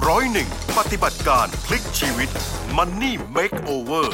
101 ปฏิบัติการพลิกชีวิต Money Makeover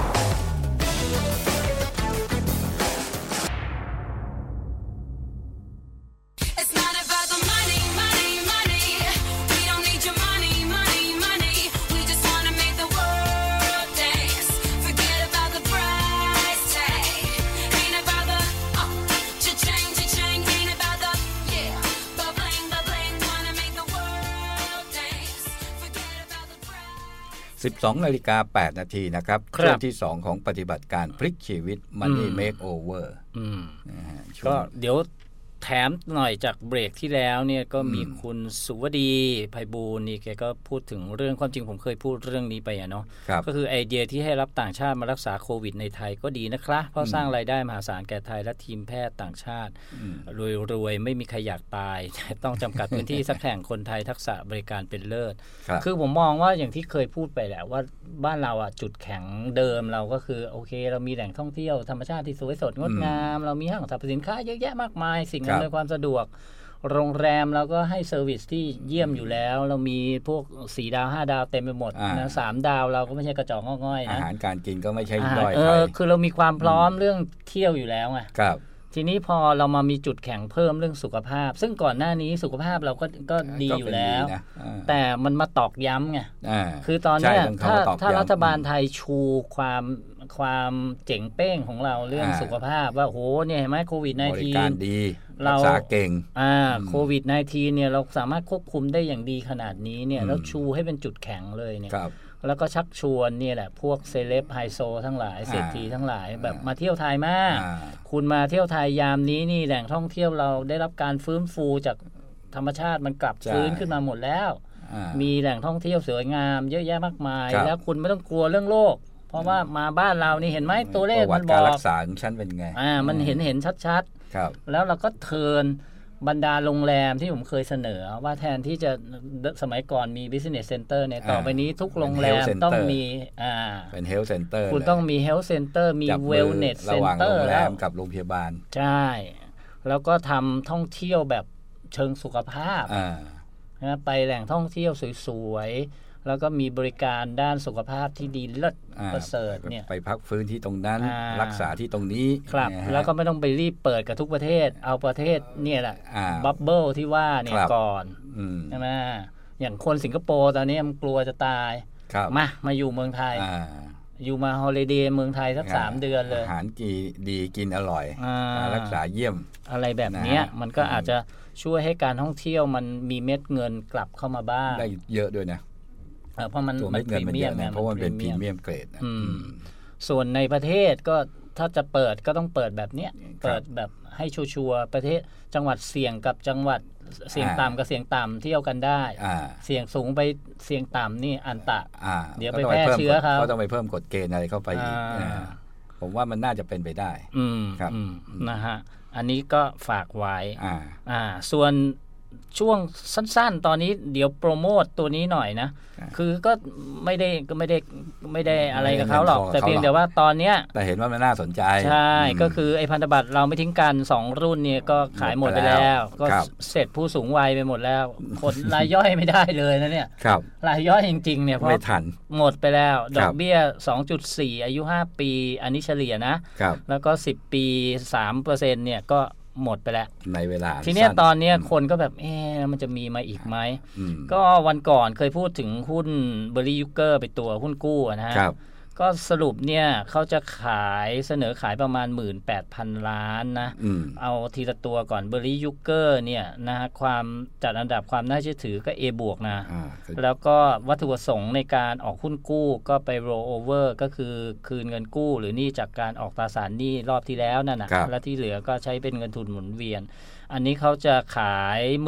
12:08 น.นะครับช่วงที่2ของปฏิบัติการพลิกชีวิต Money Makeover ก็เดี๋ยวแถมหน่อยจากเบรกที่แล้วเนี่ยก็มีคุณสุวดีไพบูลย์นี่แกก็พูดถึงเรื่องความจริงผมเคยพูดเรื่องนี้ไปเนาะก็คือไอเดียที่ให้รับต่างชาติมารักษาโควิดในไทยก็ดีนะครับเพราะสร้างรายได้มหาศาลแก่ไทยและทีมแพทย์ต่างชาติรวยๆไม่มีใครอยากตายต้องจำกัดพื้นที่สักแห่งคนไทยทักษะบริการเป็นเลิศคือผมมองว่าอย่างที่เคยพูดไปแหละว่าบ้านเราอ่ะจุดแข็งเดิมเราก็คือโอเคเรามีแหล่งท่องเที่ยวธรรมชาติที่สวยสดงดงามเรามีห้างสรรพสินค้าเยอะแยะมากมายสิ่งอำนวยความสะดวกโรงแรมเราก็ให้เซอร์วิสที่เยี่ยมอยู่แล้วเรามีพวก4ดาว5ดาวเต็มไปหมดนะ3ดาวเราก็ไม่ใช่กระจอกง่อยๆนะอาหารการกินก็ไม่ใช่ด้อยคือเรามีความพร้อมเรื่องเที่ยวอยู่แล้วไงครับทีนี้พอเรามามีจุดแข็งเพิ่มเรื่องสุขภาพซึ่งก่อนหน้านี้สุขภาาพเราก็ดีอยู่แล้วแต่มันมาตอกย้ำไงคือตอนนี้ถ้ารัฐบาลไทยชูความเจ๋งเป้งของเราเรื่องสุขภาพว่าโหเนี่ยเห็นไหมโควิด -19 บริการดีรักษาเก่งโควิด -19 เนี่ยเราสามารถควบคุมได้อย่างดีขนาดนี้เนี่ยแล้วชูให้เป็นจุดแข็งเลยเนี่ยแล้วก็ชักชวนเนี่ยแหละพวกเซเลบไฮโซทั้งหลายเศรษฐีทั้งหลายแบบมาเที่ยวไทยมากคุณมาเที่ยวไทยยามนี้นี่แหล่งท่องเที่ยวเราได้รับการฟื้นฟูจากธรรมชาติมันกลับฟื้นขึ้นมาหมดแล้วมีแหล่งท่องเที่ยวสวยงามเยอะแยะมากมายแล้วคุณไม่ต้องกลัวเรื่องโรคเพราะว่ามาบ้านเรานี่เห็นไหมตัวเลขมันบอกการรักษาของฉันเป็นไงมันเห็นชัดๆแล้วเราก็เทิร์นบรรดาโรงแรมที่ผมเคยเสนอว่าแทนที่จะสมัยก่อนมี business center เนี่ยต่อไปนี้ทุกโรงแรมต้องมีเป็น health center คุณต้องมี health center มี wellness center ระหว่างโรงแรมกับโรงพยาบาลใช่แล้วก็ทำท่องเที่ยวแบบเชิงสุขภาพนะไปแหล่งท่องเที่ยวสวยๆแล้วก็มีบริการด้านสุขภาพที่ดีเลิศประเสริฐเนี่ยไปพักฟื้นที่ตรงนั้นรักษาที่ตรงนี้ครับแล้วก็ไม่ต้องไปรีบเปิดกับทุกประเทศเอาประเทศเนี่ยแหละบับเบิ้ลที่ว่าเนี่ยก่อนใช่ไหมอย่างคนสิงคโปร์ตอนนี้มันกลัวจะตายมาอยู่เมืองไทยอยู่มาฮอลิเดย์เมืองไทยสัก3 เดือนเลยอาหารดีกินอร่อยรักษาเยี่ยมอะไรแบบนี้มันก็อาจจะช่วยให้การท่องเที่ยวมันมีเม็ดเงินกลับเข้ามาบ้างได้เยอะด้วยนะเพราะมันพรีเมียมเพราะมันเป็นพรีเมียมเกรดส่วนในประเทศก็ถ้าจะเปิดก็ต้องเปิดแบบเนี้ยเปิดแบบให้ชัวร์ประเทศจังหวัดเสี่ยงกับจังหวัดเสี่ยงต่ำกับเสี่ยงต่ำเที่ยวกันได้เสี่ยงสูงไปเสี่ยงต่ำนี่อันตะเดี๋ยวไปแพร่เชื้อเขาก็ต้องไปเพิ่มกฎเกณฑ์อะไรเข้าไปอีกผมว่ามันน่าจะเป็นไปได้ครับนะฮะอันนี้ก็ฝากไว้ส่วนช่วงสั้นๆตอนนี้เดี๋ยวโปรโมทตัวนี้หน่อยนะคือก็ไม่ได้อะไรกับเขาหรอกแต่เพียงแต่ว่าตอนเนี้ยแต่เห็นว่ามันน่าสนใจใช่ก็คือไอ้พันธบัตรเราไม่ทิ้งกัน2รุ่นเนี่ยก็ขายหมดไปแล้วก็เสร็จผู้สูงวัยไปหมดแล้วคนรายย่อยไม่ได้เลยนะเนี่ยรายย่อยจริงๆเนี่ยเพราะหมดไปแล้วดอกเบี้ย 2.4 อายุ5ปีอันนี้เฉลี่ยนะแล้วก็10ปี 3% เนี่ยก็หมดไปแล้วในเวลาทีนี้ตอนนี้คนก็แบบมันจะมีมาอีกไหมก็วันก่อนเคยพูดถึงหุ้นเบอร์รี่ยูเกอร์ไปตัวหุ้นกู้นะฮะก็สรุปเนี่ยเขาจะเสนอขายประมาณ 18,000 ล้านนะเอาทีละตัวก่อนเบอร์รี่ยูเกอร์เนี่ยนะฮะความจัดอันดับความน่าเชื่อถือก็ A บวกนะแล้วก็วัตถุประสงค์ในการออกหุ้นกู้ก็ไป roll over ก็คือคืนเงินกู้หรือหนี้จากการออกตราสารหนี้รอบที่แล้วนั่นนะและที่เหลือก็ใช้เป็นเงินทุนหมุนเวียนอันนี้เขาจะขาย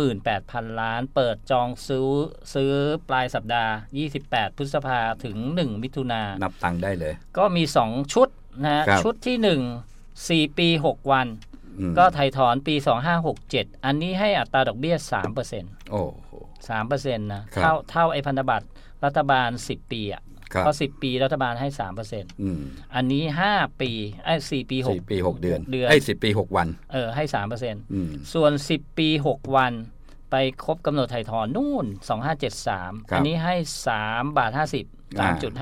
18,000 ล้านเปิดจองซื้อปลายสัปดาห์28พฤษภาถึง1มิถุนายนนับตังค์ได้เลยก็มี2ชุดนะชุดที่1 4 ปี 6 วันก็ไถ่ถอนปี2567อันนี้ให้อัตราดอกเบี้ย 3% โอ้โห 3% นะเท่าไอ้พันธบัตรรัฐบาล10ปีอ่ะเพราะ10ปีรัฐบาลให้ 3% อันนี้5ปี4ปี6 4 ปี 6 เดือนไอ้ 10 ปี 6 วันให้ 3% ส่วน10 ปี 6 วันไปครบกำหนดไถ่ถอนนู่น2573อันนี้ให้3.50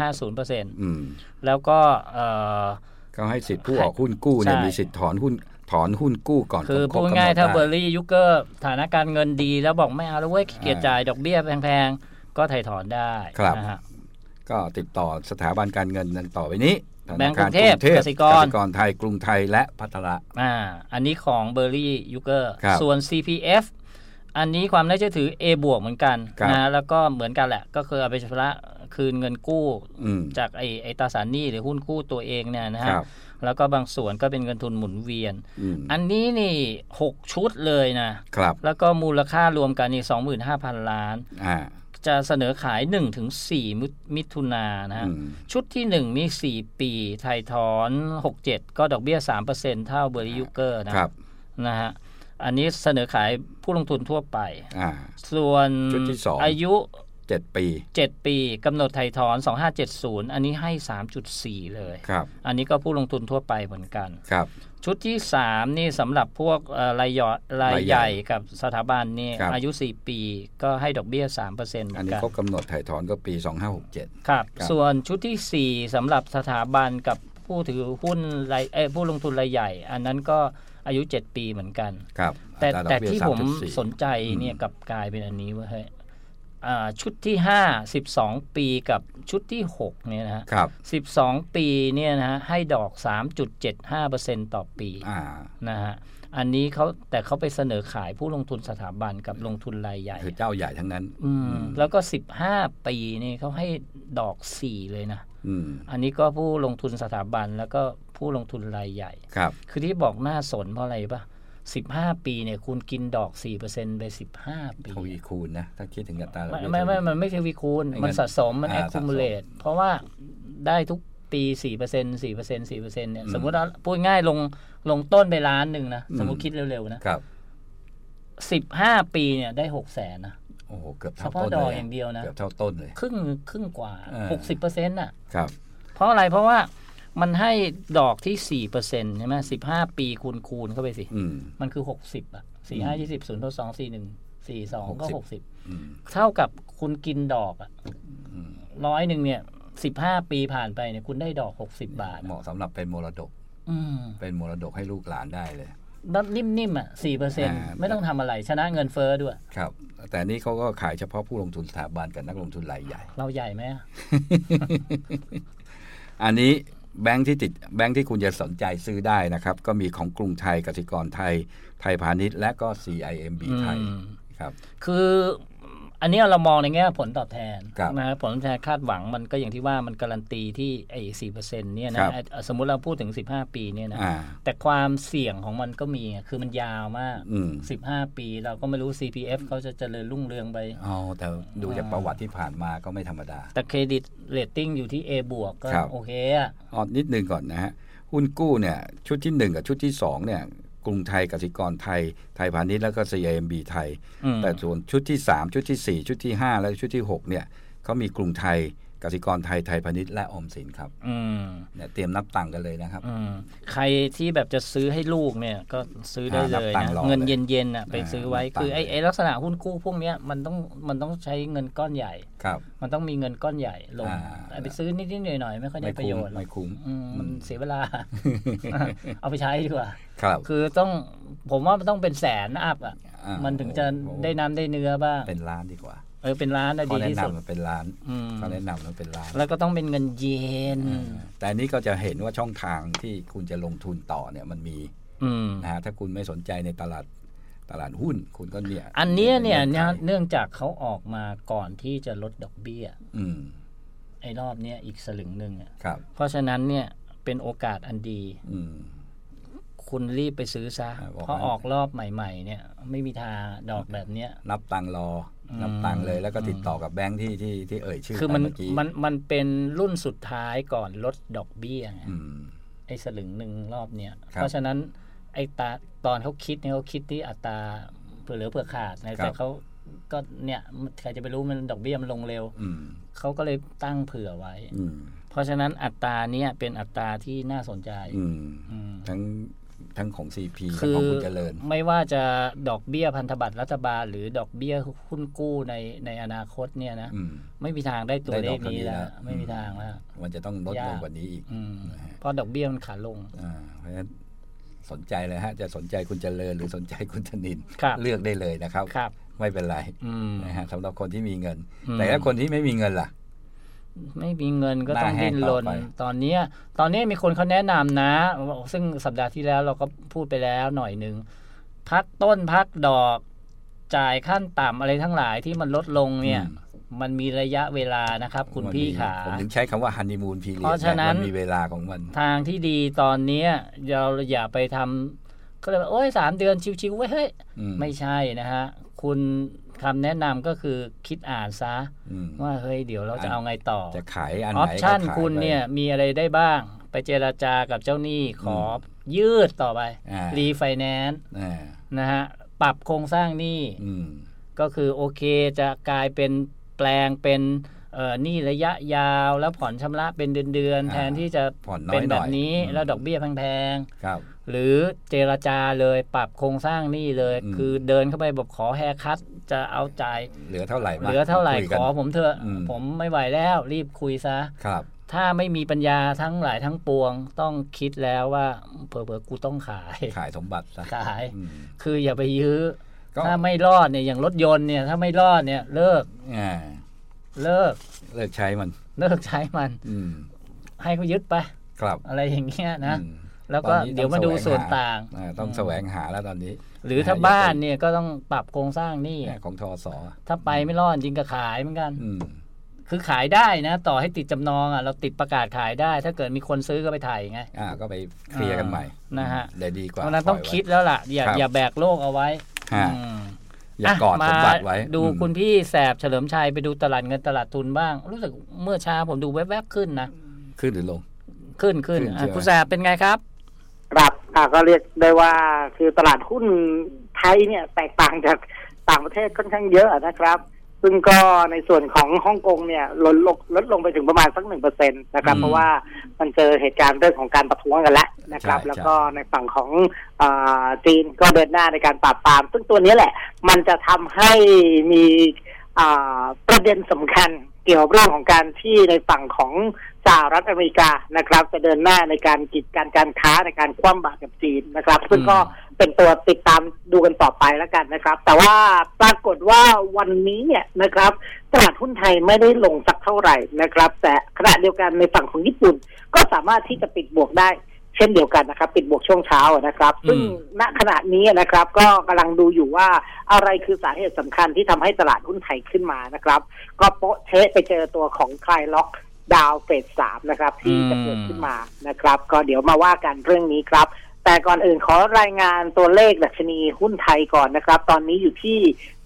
3.50% แล้วก็เขาให้สิทธิ์ผู้ออกหุ้นกู้เนี่ยมีสิทธิ์ถอนหุ้นกู้ก่อนคือพูดง่ายถ้าเบอร์รี่ยุคเกอร์ฐานะการเงินดีแล้วบอกไม่เอาแล้วเว้ยเกียรจ่ายดอกเบี้ยแพงๆก็ไถ่ถอนได้นะฮะก็ติดต่อสถาบันการเงินนั้นต่อไปนี้แบงก์กรุงเทพกสิกรไทยกรุงไทยและพัฒระอันนี้ของเบอร์รี่ยุคเกอร์ส่วน CPF อันนี้ความน่าเชื่อถือ A บวกเหมือนกันนะแล้วก็เหมือนกันแหละก็คือเอาไปชำระคืนเงินกู้จากไอ้ตราสารหนี้หรือหุ้นกู้ตัวเองเนี่ยนะฮะแล้วก็บางส่วนก็เป็นเงินทุนหมุนเวียนอันนี้นี่6ชุดเลยนะครับแล้วก็มูลค่ารวมกันนี่ 25,000 ล้านจะเสนอขาย 1-4 มิถุนายนนะชุดที่1นี่4ปีไถ่ถอน67ก็ดอกเบี้ย 3% เท่าเบอร์รี่ยุคเกอร์นะฮะอันนี้เสนอขายผู้ลงทุนทั่วไปส่วนชุดที่2 อายุ 7 ปีกำหนดไถ่ถอน2570อันนี้ให้ 3.4 เลยอันนี้ก็ผู้ลงทุนทั่วไปเหมือนกันชุดที่3นี่สำหรับพวกรายใหญ่กับสถาบันนี่อายุ4ปีก็ให้ดอกเบี้ย 3% อันนี้ครบกำหนดไถ่ถอนก็ปี2567 ครับส่วนชุดที่4สำหรับสถาบันกับผู้ถือหุ้นผู้ลงทุนรายใหญ่อันนั้นก็อายุ7ปีเหมือนกันแต่ที่ผมสนใจเนี่ยกับกลายเป็นอันนี้ว่าชุดที่5 12ปีกับชุดที่6เนี่ยนะฮะ12ปีเนี่ยนะฮะให้ดอก 3.75% ต่อปีนะฮะอันนี้เขาไปเสนอขายผู้ลงทุนสถาบันกับลงทุนรายใหญ่คือเจ้าใหญ่ทั้งนั้นแล้วก็15ปีนี่เขาให้ดอก4เลยนะอันนี้ก็ผู้ลงทุนสถาบันแล้วก็ผู้ลงทุนรายใหญ่คือที่บอกน่าสนเพราะอะไรป่ะ15ปีเนี่ยคุณกินดอก 4% ไป15ปีทวีคูณนะถ้าคิดถึงอัตรามันไม่ทวีคูณมันสะสมมัน accumulate เพราะว่าได้ทุกปี 4% เนี่ยสมมุติว่าพูดง่ายลงต้นไปล้านนึงนะสมมุติคิดเร็วๆนะครับ15ปีเนี่ยได้ 600,000 นะโอ้โหเกือบเท่าต้นเลยเฉพาะดอกอย่างเดียวนะเกือบเท่าต้นเลยครึ่งกว่า 60% น่ะครับเพราะอะไรเพราะว่ามันให้ดอกที่ 4% ใช่ไหม15ปีคูณเข้าไปสิมันคือ60อ่ะ45 20 0 2 41 42ก็60เท่ากับคุณกินดอกอ่ะ100นึงเนี่ย15ปีผ่านไปเนี่ยคุณได้ดอก60 บาทเหมาะสำหรับเป็นมรดกเป็นมรดกให้ลูกหลานได้เลยนิ่มๆอ่ะ 4% ไม่ต้องทำอะไรชนะเงินเฟ้อด้วยครับแต่นี่เขาก็ขายเฉพาะผู้ลงทุนสถาบันกับนักลงทุนรายใหญ่เราใหญ่ไหมอันนี้แบงค์ที่คุณจะสนใจซื้อได้นะครับก็มีของกรุงไทยกสิกรไทยไทยพาณิชย์และก็ CIMB ไทยครับคืออันนี้เรามองในแง่ผลตอบแทนนะผลตอบแทนคาดหวังมันก็อย่างที่ว่ามันการันตีที่ไอ้ 4% เนี่ยนะสมมุติเราพูดถึง15ปีเนี่ยนะแต่ความเสี่ยงของมันก็มีคือมันยาวมาก15ปีเราก็ไม่รู้ CPF เขาจะเจริญรุ่งเรืองไปแต่ดูจากประวัติที่ผ่านมาก็ไม่ธรรมดาแต่เครดิตเรตติ้งอยู่ที่ A บวกก็โอเคนิดนึงก่อนนะฮะหุ้นกู้เนี่ยชุดที่1กับชุดที่2เนี่ยกรุงไทยกสิกรไทยไทยพาณิชย์แล้วก็ CIMB ไทยแต่ส่วนชุดที่3ชุดที่4ชุดที่5และชุดที่6เนี่ยเขามีกรุงไทยกสิกรไทยไทยพาณิชย์และออมสินครับเนี่ยเตรียมนับตังค์กันเลยนะครับใครที่แบบจะซื้อให้ลูกเนี่ยก็ซื้อได้เลยนะเงินเย็นๆไปซื้อไว้คือไอ้ลักษณะหุ้นกู้พวกนี้มันต้องใช้เงินก้อนใหญ่มันต้องมีเงินก้อนใหญ่ลงไปซื้อนิดๆหน่อยๆไม่ค่อยได้ประโยชน์ไม่คุ้มมันเสียเวลาเอาไปใช้ดีกว่าคือผมว่ามันต้องเป็นแสนอัพอ่ะมันถึงจะได้น้ำได้เนื้อบ้างเป็นล้านดีกว่าเป็นล้านดีที่สุดมันเป็นล้านเขาแนะนำมันเป็นล้านแล้วก็ต้องเป็นเงินเยนแต่นี้ก็จะเห็นว่าช่องทางที่คุณจะลงทุนต่อเนี่ยมันมีนะฮะถ้าคุณไม่สนใจในตลาดหุ้นคุณก็เนี่ยอันนี้เนี่ยเนื่องจากเขาออกมาก่อนที่จะลดดอกเบี้ยไอ้รอบนี้อีกสลึงนึงเพราะฉะนั้นเนี่ยเป็นโอกาสอันดีคุณรีบไปซื้อซะเพราะออกรอบใหม่ๆเนี่ยไม่มีทางดอกแบบเนี้ยนับตังรอนับตังเลยแล้วก็ติดต่อกับแบงค์ที่เอ่ยชื่อคือมันเป็นรุ่นสุดท้ายก่อนลดดอกเบี้ยไอ้สลึงนึงรอบเนี้ยเพราะฉะนั้นไอ้ตอนเขาคิดเนี่ยเขาคิดที่อัตราเผื่อเหลือเผื่อขาดแต่เขาก็เนี่ยใครจะไปรู้มันดอกเบี้ยมันลงเร็วเขาก็เลยตั้งเผื่อไว้เพราะฉะนั้นอัตราเนี้ยเป็นอัตราที่น่าสนใจทั้งของ CP และของคุณเจริญไม่ว่าจะดอกเบี้ยพันธบัตรรัฐบาลหรือดอกเบี้ยหุ้นกู้ในอนาคตเนี่ยนะไม่มีทางได้ตัวเลขนี้แล้วไม่มีทางแล้วมันจะต้องลดลงกว่านี้อีกเพราะดอกเบี้ยมันขาลงเพราะฉะนั้นสนใจเลยฮะจะสนใจคุณเจริญหรือสนใจคุณธนินทร์เลือกได้เลยนะครับไม่เป็นไรนะฮะสำหรับคนที่มีเงินแต่ถ้าคนที่ไม่มีเงินล่ะไม่มีเงินก็ต้องดิ้นรนตอนนี้มีคนเขาแนะนำนะซึ่งสัปดาห์ที่แล้วเราก็พูดไปแล้วหน่อยนึงพักต้นพักดอกจ่ายขั้นต่ำอะไรทั้งหลายที่มันลดลงเนี่ยมันมีระยะเวลานะครับคุณพี่ขาผมถึงใช้คำว่าฮันนีมูนพีเรียดเพราะฉะนั้นมีเวลาของมันทางที่ดีตอนนี้เราอย่าไปทำก็เลยโอ้ย3 เดือนชิวๆไว้เฮ้ยไม่ใช่นะฮะคุณคำแนะนำก็คือคิดอ่านซะว่าเฮ้ยเดี๋ยวเราจะเอาไงต่อจะขายอันไหนออปชั่นคุณเนี่ยมีอะไรได้บ้างไปเจรจากับเจ้าหนี้ขอยืดต่อไปรีไฟแนนซ์นะฮะปรับโครงสร้างหนี้ก็คือโอเคจะกลายเป็นแปลงเป็นหนี้ระยะยาวแล้วผ่อนชำระเป็นเดือนๆแทนที่จะเป็นแบบนี้แล้วดอกเบี้ยแพงๆหรือเจรจาเลยปรับโครงสร้างหนี้เลยคือเดินเข้าไปบอกขอแฮร์คัทจะเอาจ่ายเหลือเท่าไหร่ขอผมเถอะผมไม่ไหวแล้วรีบคุยซะถ้าไม่มีปัญญาทั้งหลายทั้งปวงต้องคิดแล้วว่าเผลอๆกูต้องขายสมบัติซะขายคืออย่าไปยื้อถ้าไม่รอดเนี่ยอย่างรถยนต์เนี่ยถ้าไม่รอดเนี่ยเลิกใช้มันให้เขายึดไปอะไรอย่างเงี้ยนะแล้วก็เดี๋ยวมาดูส่วนต่างต้องแสวงหาแล้วตอนนี้หรือถ้าบ้านเนี่ยก็ต้องปรับโครงสร้างนี่ของทส. ถ้าไปไม่รอดจริงก็ขายเหมือนกันคือขายได้นะต่อให้ติดจำนองเราติดประกาศขายได้ถ้าเกิดมีคนซื้อก็ไปถ่ายไงก็ไปเคลียร์กันใหม่นะฮะได้ดีกว่าเพราะนั้นต้องคิดแล้วล่ะอย่าแบกโลกเอาไว้อย่ากอดสมบัติไว้ดูคุณพี่แสบเฉลิมชัยไปดูตลาดเงินตลาดทุนบ้างรู้สึกเมื่อเช้าผมดูแวบๆขึ้นนะขึ้นหรือลงขึ้นคุณแสบเป็นไงครับครับก็เรียกได้ว่าคือตลาดหุ้นไทยเนี่ยแตกต่างจากต่างประเทศค่อนข้างเยอะนะครับซึ่งก็ในส่วนของฮ่องกงเนี่ยลดลงไปถึงประมาณสัก 1% นะครับเพราะว่ามันเจอเหตุการณ์เรื่องของการประท้วงกันแล้วนะครับแล้วก็ในฝั่งของจีนก็เดินหน้าในการปราบปรามซึ่งตัวนี้แหละมันจะทำให้มีประเด็นสำคัญเกี่ยวกับเรื่องของการที่ในฝั่งของสหรัฐอเมริกานะครับจะเดินหน้าในการกีดกันการค้าในการคว่ำบาตรกับจีนนะครับซึ่งก็เป็นตัวติดตามดูกันต่อไปแล้วกันนะครับแต่ว่าปรากฏว่าวันนี้เนี่ยนะครับตลาดหุ้นไทยไม่ได้ลงสักเท่าไหร่นะครับแต่ขณะเดียวกันในฝั่งของญี่ปุ่นก็สามารถที่จะปิดบวกได้เช่นเดียวกันนะครับปิดบวกช่วงเช้านะครับซึ่งณขณะนี้นะครับก็กำลังดูอยู่ว่าอะไรคือสาเหตุสำคัญที่ทำให้ตลาดหุ้นไทยขึ้นมานะครับก็โป๊ะเช๊ะไปเจอตัวของคลายล็อกดาวเฟส 3นะครับที่จะเกิดขึ้นมานะครับก็เดี๋ยวมาว่ากันเรื่องนี้ครับแต่ก่อนอื่นขอรายงานตัวเลขดัชนีหุ้นไทยก่อนนะครับตอนนี้อยู่ที่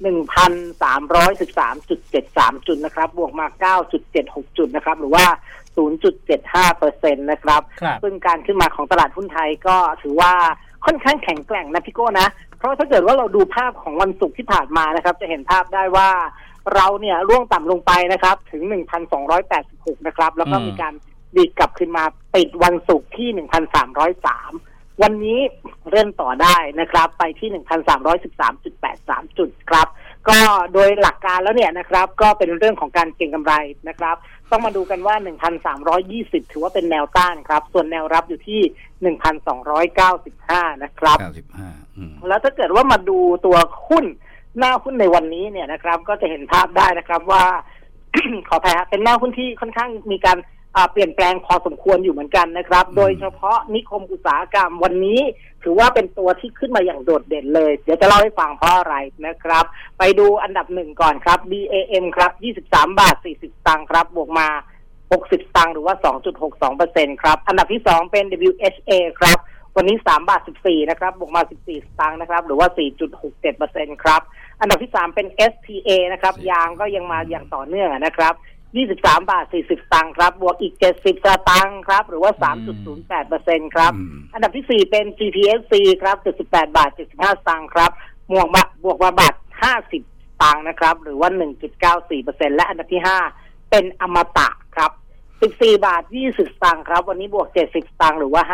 1,313.73 จุดนะครับบวกมา 9.76 จุดนะครับหรือว่า 0.75% นะครับซึ่งการขึ้นมาของตลาดหุ้นไทยก็ถือว่าค่อนข้างแข็งแกร่งนะพี่โก้นะเพราะถ้าเกิดว่าเราดูภาพของวันศุกร์ที่ผ่านมานะครับจะเห็นภาพได้ว่าเราเนี่ยร่วงต่ำลงไปนะครับถึง 1,286 นะครับแล้วก็มีการดีดกลับขึ้นมาปิดวันศุกร์ที่ 1,303 วันนี้เริ่มต่อได้นะครับไปที่ 1,313.83 จุดครับก็โดยหลักการแล้วเนี่ยนะครับก็เป็นเรื่องของการเก็งกำไรนะครับต้องมาดูกันว่า 1,320 ถือว่าเป็นแนวต้านครับส่วนแนวรับอยู่ที่ 1,295 นะครับแล้วถ้าเกิดว่ามาดูตัวหุ้นหน้าหุ้นในวันนี้เนี่ยนะครับก็จะเห็นภาพได้นะครับว่า ขออภัยครับเป็นหน้าหุ้นที่ค่อนข้างมีการเปลี่ยนแปลงพอสมควรอยู่เหมือนกันนะครับโดยเฉพาะนิคมอุตสาหกรรมวันนี้ถือว่าเป็นตัวที่ขึ้นมาอย่างโดดเด่นเลยเดี๋ยวจะเล่าให้ฟังเพราะอะไรนะครับไปดูอันดับ1ก่อนครับ BAM ครับ23.40 บาทครับบวกมา60 สตางค์หรือว่า 2.62% ครับอันดับที่2เป็น WHA ครับวันนี้3.14 บาทนะครับบวกมา14 สตางค์นะครับหรือว่า 4.67% ครับอันดับที่3เป็น SPA นะครับยางก็ยังมาอย่างต่อเนื่องนะครับ23.40 บาทครับบวกอีก70 สตางค์ครับหรือว่า 3.08% ครับอันดับที่4เป็น GPSC ครับ78.75 บาทครับบวกมาบาท50 สตางค์นะครับหรือว่า 1.94% และอันดับที่5เป็นอมตะครับ 14 บาท 20 สตางค์ครับวันนี้บวก70 สตางค์หรือว่า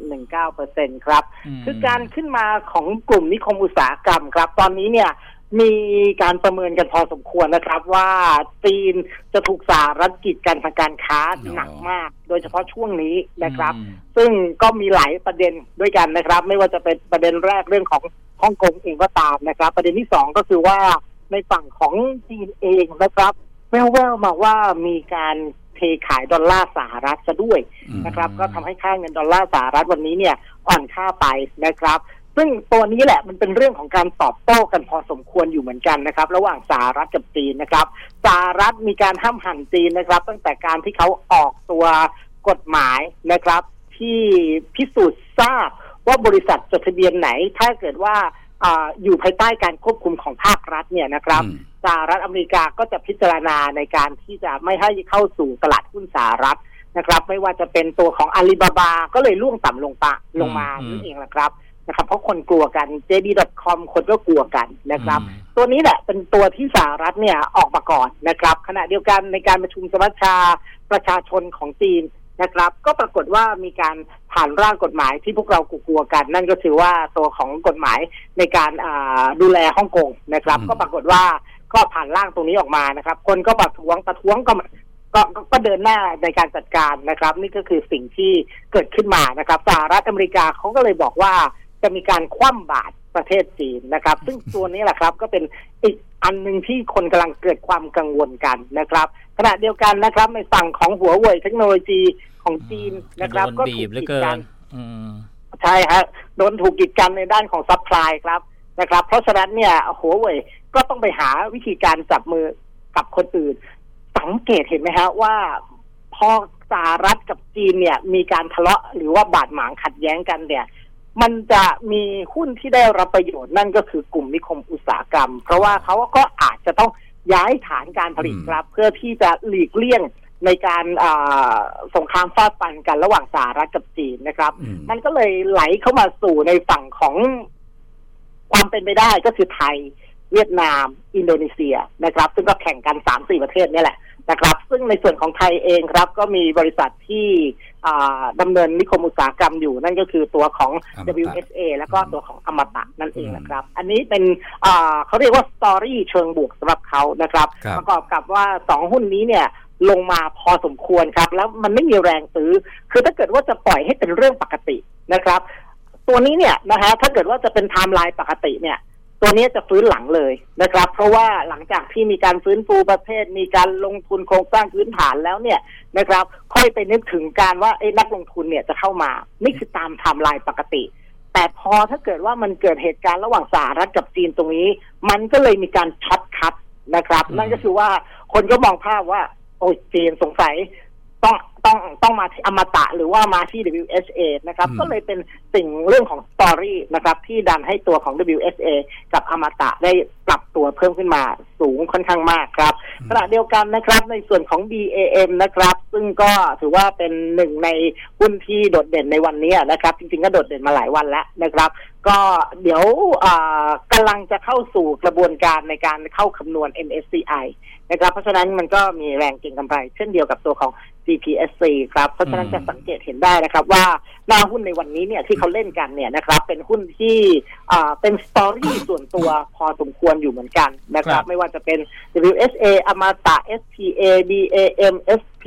5.19% ครับคือการขึ้นมาของกลุ่มนิคมอุตสาหกรรมครับตอนนี้เนี่ยมีการประเมินกันพอสมควรนะครับว่าจีนจะถูกสหรัฐกีดกันทางการค้าหนักมากโดยเฉพาะช่วงนี้นะครับซึ่งก็มีหลายประเด็นด้วยกันนะครับไม่ว่าจะเป็นประเด็นแรกเรื่องของฮ่องกงเองก็ตามนะครับประเด็นที่2ก็คือว่าในฝั่งของจีนเองนะครับแว่วๆมาว่ามีการเทขายดอลลาร์สหรัฐซะด้วยนะครับก็ทำให้ค่าเงินดอลลาร์สหรัฐวันนี้เนี่ยอ่อนค่าไปนะครับซึ่งตัวนี้แหละมันเป็นเรื่องของการตอบโต้กันพอสมควรอยู่เหมือนกันนะครับระหว่างสหรัฐกับจีนนะครับสหรัฐมีการห้ามหันจีนนะครับตั้งแต่การที่เขาออกตัวกฎหมายนะครับที่พิสูจน์ทราบว่าบริษัทจดทะเบียนไหนถ้าเกิดว่าอยู่ภายใต้การควบคุมของภาครัฐเนี่ยนะครับสหรัฐอเมริกาก็จะพิจารณาในการที่จะไม่ให้เข้าสู่ตลาดหุ้นสหรัฐนะครับไม่ว่าจะเป็นตัวของอาลีบาบาก็เลยล่วงต่ำลงมานั่นเองนะครับเพราะคนกลัวกัน JD.com คนก็กลัวกันนะครับตัวนี้แหละเป็นตัวที่สหรัฐเนี่ยออกมาก่อนนะครับขณะเดียวกันในการประชุมสมัชชาประชาชนของจีนนะครับก็ปรากฏว่ามีการผ่านร่างกฎหมายที่พวกเรากลัวกันนั่นก็คือว่าตัวของกฎหมายในการดูแลฮ่องกงนะครับก็ปรากฏว่าก็ผ่านร่างตรงนี้ออกมานะครับคนก็ประท้วงก็เดินหน้าในการจัดการนะครับนี่ก็คือสิ่งที่เกิดขึ้นมานะครับสหรัฐอเมริกาเขาก็เลยบอกว่าจะมีการคว่ำบาตรประเทศจีนนะครับซึ่งตัวนี้แหละครับก็เป็นอีกอันหนึ่งที่คนกำลังเกิดความกังวลกันนะครับขณะเดียวกันนะครับในฝั่งของหัวเว่ยเทคโนโลยีของจีนนะครับก็ถูกกีดกันใช่ฮะโดนถูกกีดกันในด้านของซัพพลายครับนะครับเพราะฉะนั้นเนี่ยหัวเว่ยก็ต้องไปหาวิธีการจับมือกับคนอื่นสังเกตเห็นไหมฮะว่าพอสหรัฐกับจีนเนี่ยมีการทะเลาะหรือว่าบาดหมางขัดแย้งกันเนี่ยมันจะมีหุ้นที่ได้รับประโยชน์นั่นก็คือกลุ่มนิคมอุตสาหกรรมเพราะว่าเขาก็อาจจะต้องย้ายฐานการผลิตครับเพื่อที่จะหลีกเลี่ยงในการสงครามฟาดฟันกันระหว่างสหรัฐกับจีนนะครับมันก็เลยไหลเข้ามาสู่ในฝั่งของความเป็นไปได้ก็คือไทยเวียดนามอินโดนีเซียนะครับซึ่งก็แข่งกัน 3-4 ประเทศนี่แหละนะครับซึ่งในส่วนของไทยเองครับก็มีบริษัทที่ดำเนินนิคมอุตสาหกรรมอยู่นั่นก็คือตัวของ WSA แล้วก็ตัวของอมตะนั่นเองนะครับอันนี้เป็นเขาเรียกว่าสตอรี่เชิงบวกสำหรับเขานะครับประกอบกับว่า2หุ้นนี้เนี่ยลงมาพอสมควรครับแล้วมันไม่มีแรงซื้อคือถ้าเกิดว่าจะปล่อยให้เป็นเรื่องปกตินะครับตัวนี้เนี่ยนะฮะถ้าเกิดว่าจะเป็นไทม์ไลน์ปกติเนี่ยตัวนี้จะฟื้นหลังเลยนะครับเพราะว่าหลังจากที่มีการฟื้นฟูประเทศมีการลงทุนโครงสร้างพื้นฐานแล้วเนี่ยนะครับค่อยไปนึกถึงการว่านักลงทุนเนี่ยจะเข้ามานี่คือตามไทม์ไลน์ปกติแต่พอถ้าเกิดว่ามันเกิดเหตุการณ์ระหว่างสหรัฐกับจีนตรงนี้มันก็เลยมีการช็อตคัทนะครับนั่นก็คือว่าคนก็มองภาพว่าโอ้ยจีนสงสัยต้องมาที่อมตะหรือว่ามาที่ WSA นะครับก็เลยเป็นสิ่งเรื่องของสตอรี่นะครับที่ดันให้ตัวของ WSA กับอมตะได้ปรับตัวเพิ่มขึ้นมาสูงค่อนข้างมากครับขณะเดียวกันนะครับในส่วนของ BAM นะครับซึ่งก็ถือว่าเป็นหนึ่งในหุ้นที่โดดเด่นในวันนี้นะครับจริงๆก็โดดเด่นมาหลายวันแล้วนะครับก็เดี๋ยวกำลังจะเข้าสู่กระบวนการในการเข้าคำนวณ MSCI นะครับเพราะฉะนั้นมันก็มีแรงเก็งกำไรเช่นเดียวกับตัวของ GPSC ครับเพราะฉะนั้นจะสังเกตเห็นได้นะครับว่าหน้าหุ้นในวันนี้เนี่ยที่เขาเล่นกันเนี่ยนะครับเป็นหุ้นที่เป็นสตอรี่ส่วนตัวพอสมควรอยู่เหมือนกันนะครับไม่ว่าจะเป็น WSA อมตะ SPA BAM SP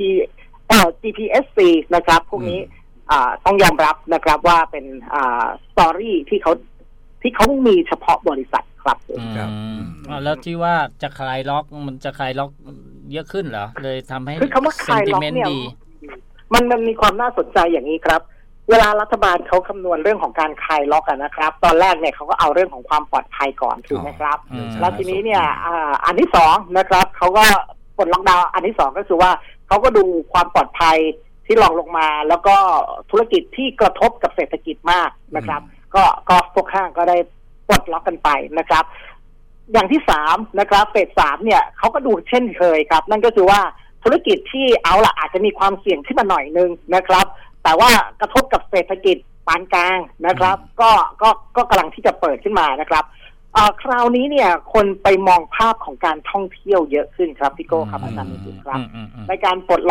GPSC นะครับพวกนี้ต้องยอมรับนะครับว่าเป็นสตอรี่ที่เขามีเฉพาะบริษัทครับแล้วที่ว่าจะคลายล็อกมันจะคลายล็อกเยอะขึ้นเหรอเลยทำให้คือคำว่าคลายล็อกเนี่ยมันมีความน่าสนใจอย่างนี้ครับเวลารัฐบาลเขาคำนวณเรื่องของการคลายล็อกกันนะครับตอนแรกเนี่ยเขาก็เอาเรื่องของความปลอดภัยก่อนถูกไหมครับแล้วทีนี้เนี่ยอันที่สองนะครับเขาก็ปลดล็อกดาวน์อันที่สองก็คือว่าเขาก็ดูความปลอดภัยที่รองลงมาแล้วก็ธุรกิจที่กระทบกับเศรษฐกิจมากนะครับก็พวกห้างก็ได้ปลดล็อกกันไปนะครับอย่างที่สามนะครับเฟสสามเนี่ยเขาก็ดูเช่นเคยครับนั่นก็คือว่าธุรกิจที่เอาละอาจจะมีความเสี่ยงขึ้นมาหน่อยนึงนะครับแต่ว่ากระทบกับเศรษฐกิจปานกลางนะครับก็กำลังที่จะเปิดขึ้นมานะครับคราวนี้เนี่ยคนไปมองภาพของการท่องเที่ยวเยอะขึ้นครับพี่โก้ครับอาจารย์นิติครับในการปลดล็อก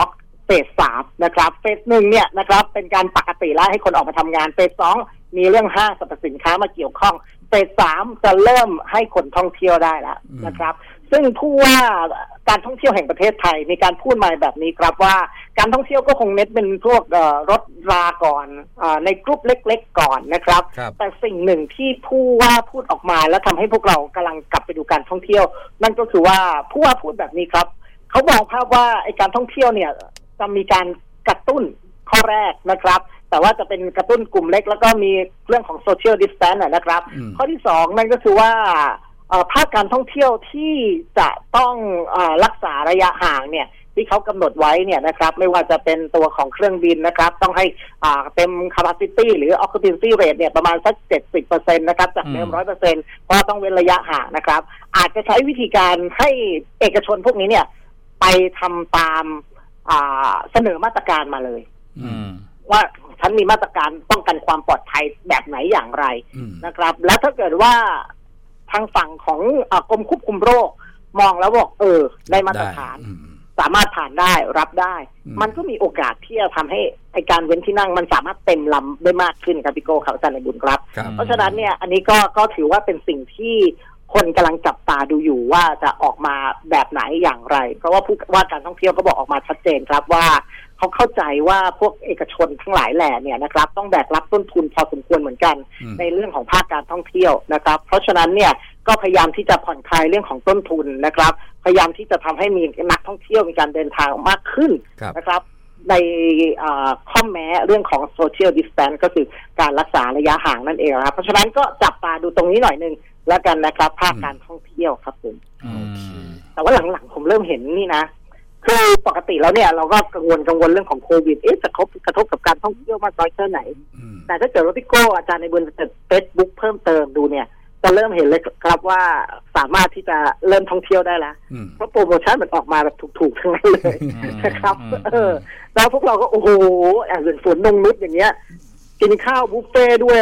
เฟส 3นะครับเฟส 1เนี่ยนะครับเป็นการปกติแล้วให้คนออกมาทำงานเฟส 2มีเรื่องห้างสรรพสินค้ามาเกี่ยวข้องเฟส 3จะเริ่มให้คนท่องเที่ยวได้แล้วนะครับซึ่งผู้ว่าการท่องเที่ยวแห่งประเทศไทยมีการพูดมาแบบนี้ครับว่าการท่องเที่ยวก็คงเน้นเป็นพวกรถราก่อนในกลุ่มเล็กๆก่อนนะครับแต่สิ่งหนึ่งที่ผู้ว่าพูดออกมาแล้วทำให้พวกเรากำลังกลับไปดูการท่องเที่ยวนั่นก็คือว่าผู้ว่าพูดแบบนี้ครับเขาบอกภาพว่าไอ้การท่องเที่ยวเนี่ยจะมีการกระตุ้นข้อแรกนะครับแต่ว่าจะเป็นกระตุ้นกลุ่มเล็กแล้วก็มีเรื่องของโซเชียลดิสแทนซ์นะครับข้อที่2นั่นก็คือว่าภาคการท่องเที่ยวที่จะต้องรักษาระยะห่างเนี่ยที่เขากำหนดไว้เนี่ยนะครับไม่ว่าจะเป็นตัวของเครื่องบินนะครับต้องให้เต็ม capacity หรือ occupancy rate เนี่ยประมาณสัก 70% นะครับจากเดิม 100% เพราะต้องเว้นระยะห่างนะครับอาจจะใช้วิธีการให้เอกชนพวกนี้เนี่ยไปทำตามเสนอมาตรการมาเลยว่าฉันมีมาตรการป้องกันความปลอดภัยแบบไหนอย่างไรนะครับแล้วถ้าเกิดว่าทางฝั่งของกรมควบคุมโรคมองแล้วบอกได้มาตรฐานสามารถผ่านได้รับได้มันก็มีโอกาสที่จะทำให้ไอการเว้นที่นั่งมันสามารถเต็มลำได้มากขึ้นครับพี่โก้ครับอาจารย์ในบุญครับเพราะฉะนั้นเนี่ยอันนี้ก็ถือว่าเป็นสิ่งที่คนกำลังจับตาดูอยู่ว่าจะออกมาแบบไหนอย่างไรเพราะว่าผู้ว่าการท่องเที่ยวก็บอกออกมาชัดเจนครับว่าเขาเข้าใจว่าพวกเอกชนทั้งหลายแหล่เนี่ยนะครับต้องแบกรับต้นทุนพอสมควรเหมือนกันในเรื่องของภาคการท่องเที่ยวนะครับเพราะฉะนั้นเนี่ยก็พยายามที่จะผ่อนคลายเรื่องของต้นทุนนะครับพยายามที่จะทำให้มีนักท่องเที่ยวมีการเดินทางมากขึ้นนะครับในข้อแม้เรื่องของโซเชียลดิสแทนซ์ก็คือการรักษาระยะห่างนั่นเองครับเพราะฉะนั้นก็จับตาดูตรงนี้หน่อยนึงแล้วกันนะครับภาคการท่องเที่ยวครับผมแต่ว่าหลังๆผมเริ่มเห็นนี่นะคือปกติแล้วเนี่ยเราก็กังวลเรื่องของโควิดจะกระทบกับการท่องเที่ยวมากน้อยแค่ไหนแต่ถ้าเกิดว่าพี่โก้อาจารย์ในบนเฟซบุ๊กเพิ่มเติมดูเนี่ยจะเริ่มเห็นเลยครับว่าสามารถที่จะเริ่มท่องเที่ยวได้แล้วเพราะโปรโมชั่นมันออกมาแบบถูกๆทั้งนั้นเลยนะครับแล้วพวกเราก็โอ้โหอย่างสวนนงนุชอย่างเงี้ยกินข้าวบุฟเฟ่ด้วย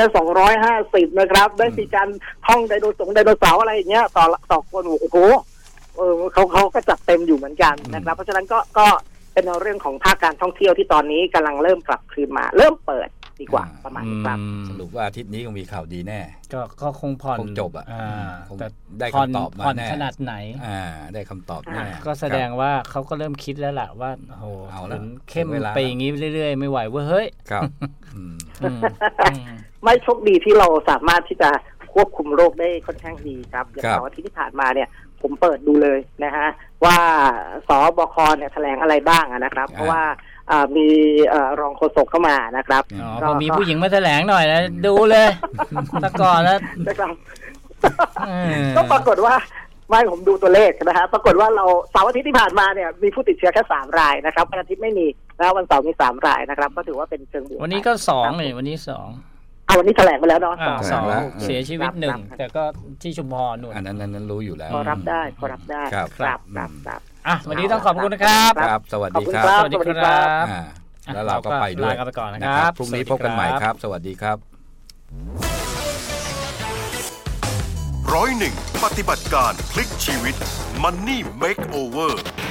250นะครับได้มีการท่องไดโนเสาร์อะไรอย่างเงี้ยต่อคนโอ้โหเขาก็จัดเต็มอยู่เหมือนกันนะครับเพราะฉะนั้นก็เป็นเรื่องของภาคการท่องเที่ยวที่ตอนนี้กำลังเริ่มกลับคืนมาเริ่มเปิดดีกว่าประมาณนี้ครับสรุปว่าอาทิตย์นี้คงมีข่าวดีแน่ก็คงผ่อนคงจบคงได้คำตอบมาแน่ขนาดไหนได้คำตอบแน่ก็แสดงว่าเขาก็เริ่มคิดแล้วล่ะว่าโอ้โหเข้มไปอย่างนี้เรื่อยๆไม่ไหวเว้ยเฮ้ยครับไม่โชคดีที่เราสามารถที่จะควบคุมโรคได้ค่อนข้างดีครับอย่างเสาร์อาทิตย์ที่ผ่านมาเนี่ยผมเปิดดูเลยนะฮะว่าสบคเนี่ยแถลงอะไรบ้างนะครับเพราะว่ามีรองโฆษกเข้ามานะครับพอมีผู้หญิงมาแถลงหน่อยนะดูเลยตะก่อนแล้วนะครับก็ปรากฏว่าไม่ผมดูตัวเลขนะฮะปรากฏว่าเราเสาร์อาทิตย์ที่ผ่านมาเนี่ยมีผู้ติดเชื้อแค่3รายนะครับวันอาทิตย์ไม่มีแล้ววันเสาร์มี3รายนะครับก็ถือว่าเป็นเชิงบวกวันนี้ก็2นี่วันนี้2 วันนี้แถลงไปแล้วเนาะ 2เสียชีวิต1แต่ก็ที่ชุมพรนู่นอันนั้นรู้อยู่แล้วพอรับได้ครับวันนี้ต้องขอบคุณนะครับสวัสดีครับสวัสดีครับแล้วเราก็ไปด้วยลาไปก่อนนะครับพรุ่งนี้พบกันใหม่ครับสวัสดีครับ 101 ปฏิบัติการพลิกชีวิต Money Makeover